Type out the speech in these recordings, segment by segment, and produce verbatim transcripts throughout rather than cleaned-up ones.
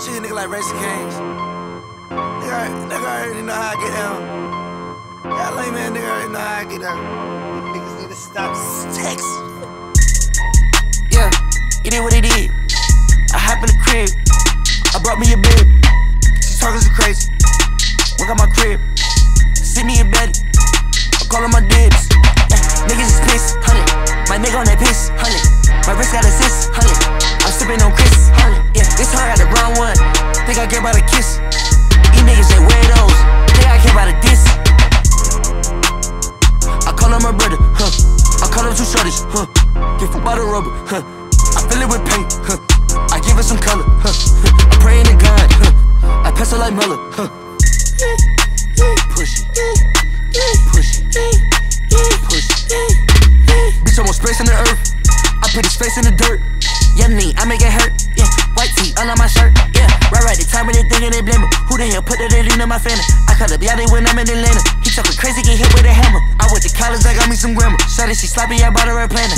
Treat a nigga like Racing Kings. Nigga, nigga already know how I get down. That lame man nigga already know how I get down. Niggas need to stop text. Yeah, it did what it did. I hop in the crib. I brought me a bed. She talking so crazy. Work out my crib. See me in bed. I'm calling my dibs. Yeah, niggas is pissed. Honey. My nigga on that piss. Honey. My wrist got assist. Honey. I'm sipping on Chris. Honey. Yeah, this hard got the brown one. Think I care about a kiss. These niggas ain't weirdos. Think I care about a diss. I call him my brother. Huh. I call him two shorties. Huh. Give a bottle rubber. Huh. I fill it with paint. Huh. I give it some color. Huh. I pray in to God. Huh. I pass it like Muller. Huh. Push it. Push it. Push it. Bitch, I want space in the earth. I put his face in the dirt. Yeah, me, I make it hurt. Yeah, white tee under my shirt. Yeah, right, right. The time when they thinking they blame me. Who the hell put that lean on my family? I call up Yachty when I'm in Atlanta. He talking crazy, get hit with a hammer. I went to college, I got me some grammar. Shawty, she sloppy, I bought her a planner.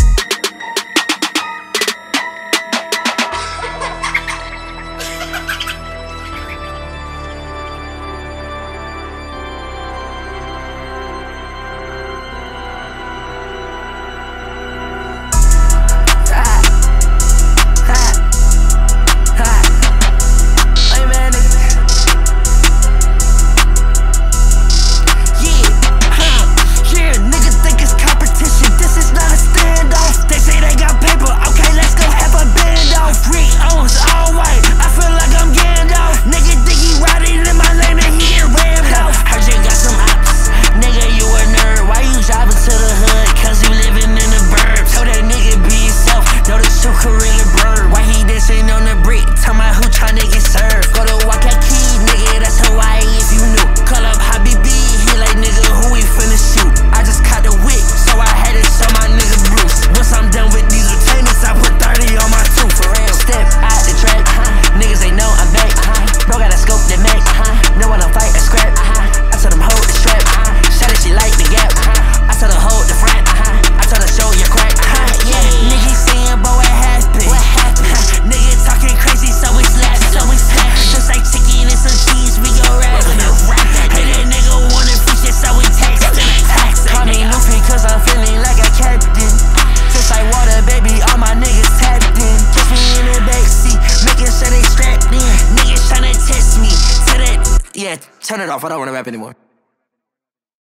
Yeah, turn it off. I don't want to rap anymore.